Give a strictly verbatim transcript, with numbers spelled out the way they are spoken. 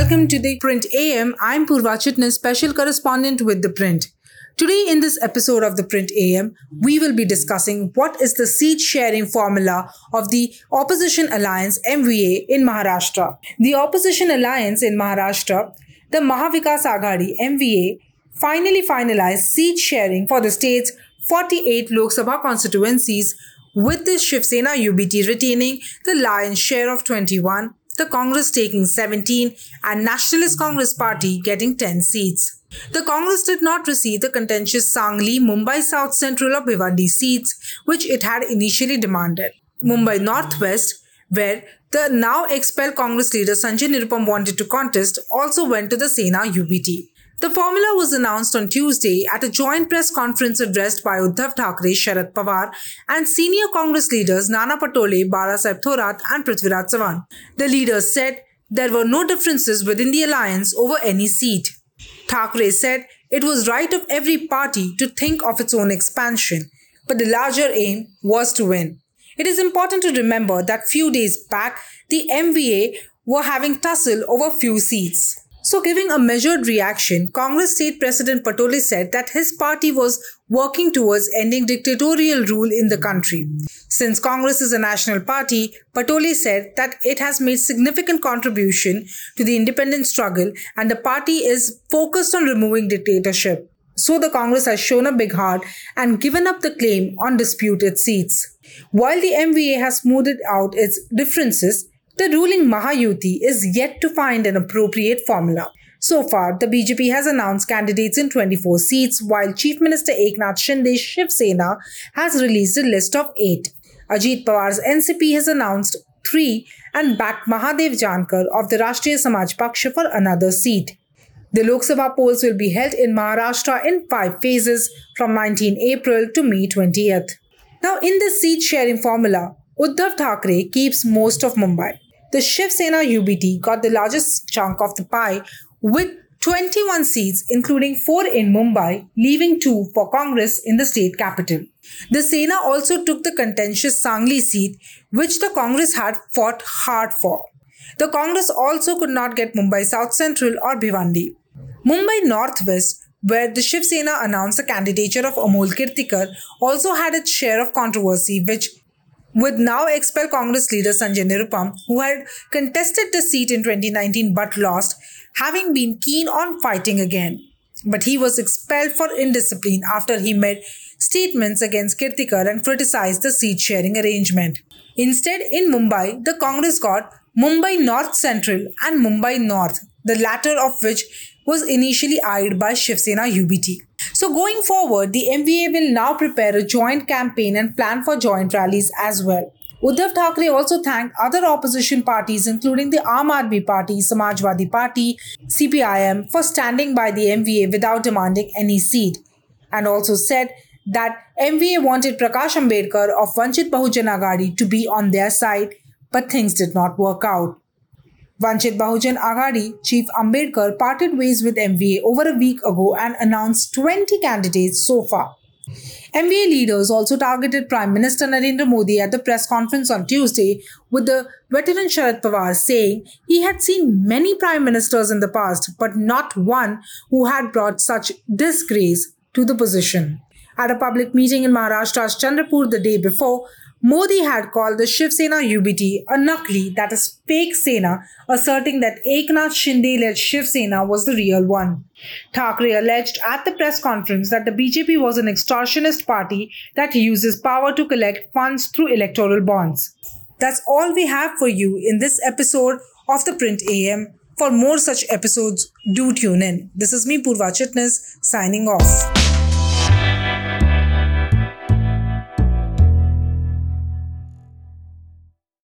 welcome to the Print A M. I'm Purva Chitnis, special correspondent with The Print. Today in this episode of The Print A M, we will be discussing what is the seat sharing formula of the Opposition Alliance M V A in Maharashtra. The Opposition Alliance in Maharashtra, the Mahavikas Aghadi M V A, finally finalized seat sharing for the state's forty-eight Lok Sabha constituencies, with the Shiv Sena U B T retaining the lion's share of twenty-one, the Congress taking seventeen, and Nationalist Congress Party getting ten seats. The Congress did not receive the contentious Sangli, Mumbai South Central or Bhiwandi seats, which it had initially demanded. Mumbai Northwest, where the now expelled Congress leader Sanjay Nirupam wanted to contest, also went to the Sena U B T. The formula was announced on Tuesday at a joint press conference addressed by Uddhav Thackeray, Sharad Pawar, and senior Congress leaders Nana Patole, Balasaheb Thorat, and Prithviraj Chavan. The leaders said there were no differences within the alliance over any seat. Thackeray said it was right of every party to think of its own expansion, but the larger aim was to win. It is important to remember that few days back, the M V A were having tussle over few seats. So giving a measured reaction, Congress State President Patole said that his party was working towards ending dictatorial rule in the country. Since Congress is a national party, Patole said that it has made significant contribution to the independence struggle and the party is focused on removing dictatorship. So the Congress has shown a big heart and given up the claim on disputed seats. While the M V A has smoothed out its differences, the ruling Mahayuti is yet to find an appropriate formula. So far, the B J P has announced candidates in twenty-four seats, while Chief Minister Eknath Shinde's Shiv Sena has released a list of eight. Ajit Pawar's N C P has announced three and backed Mahadev Jankar of the Rashtriya Samaj Paksha for another seat. The Lok Sabha polls will be held in Maharashtra in five phases from nineteenth April to May twentieth. Now, in this seat sharing formula, Uddhav Thackeray keeps most of Mumbai. The Shiv Sena U B T got the largest chunk of the pie with twenty-one seats, including four in Mumbai, leaving two for Congress in the state capital. The Sena also took the contentious Sangli seat, which the Congress had fought hard for. The Congress also could not get Mumbai South Central or Bhiwandi. Mumbai Northwest, where the Shiv Sena announced the candidature of Amol Kirtikar, also had its share of controversy, which with now expelled Congress leader Sanjay Nirupam, who had contested the seat in twenty nineteen but lost, having been keen on fighting again. But he was expelled for indiscipline after he made statements against Kirtikar and criticized the seat-sharing arrangement. Instead, in Mumbai, the Congress got Mumbai North Central and Mumbai North, the latter of which was initially eyed by Shiv Sena U B T. So going forward, the M V A will now prepare a joint campaign and plan for joint rallies as well. Uddhav Thackeray also thanked other opposition parties including the Aam Aadmi Party, Samajwadi Party, C P I M for standing by the M V A without demanding any seat, and also said that M V A wanted Prakash Ambedkar of Vanchit Bahujan Aghadi to be on their side, but things did not work out. Vanchit Bahujan Aghadi Chief Ambedkar parted ways with M V A over a week ago and announced twenty candidates so far. M V A leaders also targeted Prime Minister Narendra Modi at the press conference on Tuesday, with the veteran Sharad Pawar saying he had seen many prime ministers in the past, but not one who had brought such disgrace to the position. At a public meeting in Maharashtra's Chandrapur the day before, Modi had called the Shiv Sena U B T a Nakli, that is fake Sena, asserting that Eknath Shinde-led Shiv Sena was the real one. Thackeray alleged at the press conference that the B J P was an extortionist party that uses power to collect funds through electoral bonds. That's all we have for you in this episode of the Print A M. For more such episodes, do tune in. This is me, Purva Chitnis, signing off.